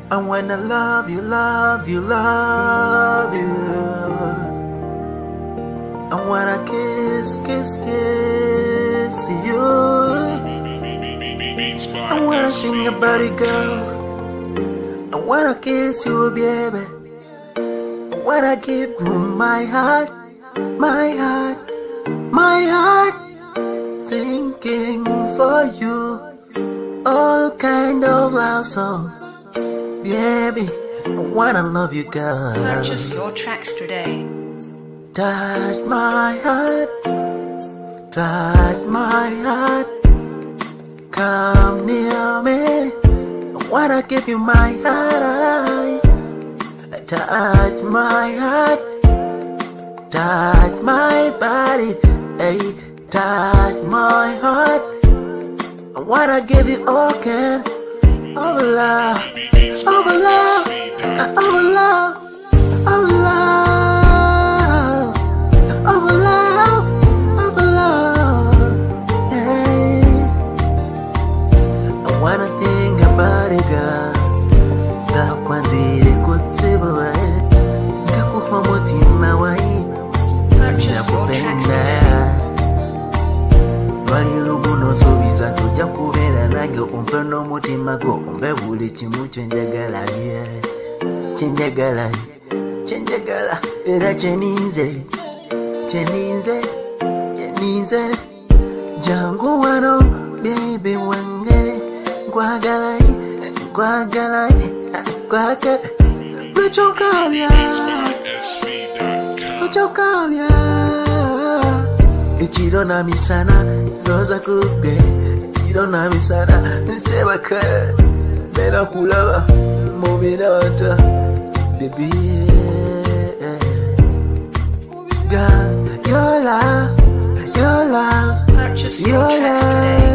I wanna love you, love you, love you. I wanna kiss, kiss, kiss you. I wanna sing about it, girl. I wanna kiss you, baby. I wanna give you my heart, my heart, my heart, singing for you all kind of love songs. Baby, I wanna love you, girl. Purchase your tracks today. Touch my heart, touch my heart. Come near me. I wanna give you my heart. Touch my heart, touch my body. Hey, touch my heart. I wanna give you all kind of love. Of love, of love, of love, of love, of love. Hey, I wanna think about it, girl. Nakwanzire kutsibuwe, ngakuha mutima wai. Nakupenda. Wali lubuno sobiza tujja kubeera nange umpe n'omutima gwo umbe buli kimu kyenjagala kyenjagala kyenjagala era kyeninze jangu wano baby wange nkwagala nkwagala nkwagala lwekyokaabya ekiro na misana roza kugwe ekiro na misana nsebaka bera kulaba mu birata baby God, your love, your love, purchase your tracks today.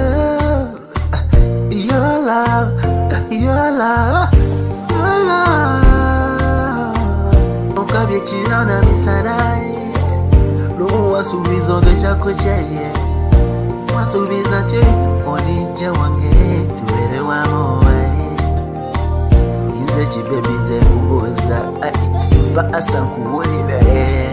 Your love, your love, your love. Okabye ekiro na misana wasubiza oteja kucheye wasubiza te onija wange tuwele wamoe inze chibebi nze kuboza ba asa nkuwulire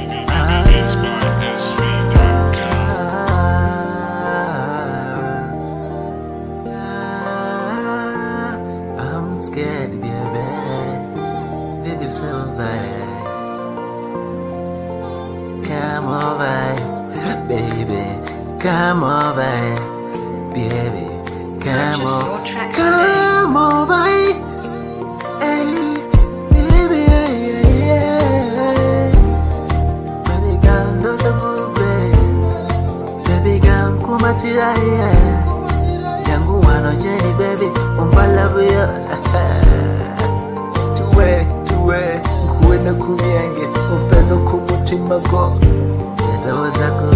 I'm scared to be a bad baby so bad. Come over, baby. Come over, baby. Come over. Come over, hey, baby. Baby, girl, do so good, baby. Girl, come at it, yangu wano jeni, baby. Love you. Tuwe, kuwe na kumienge, upendo kumutima go. That was a good.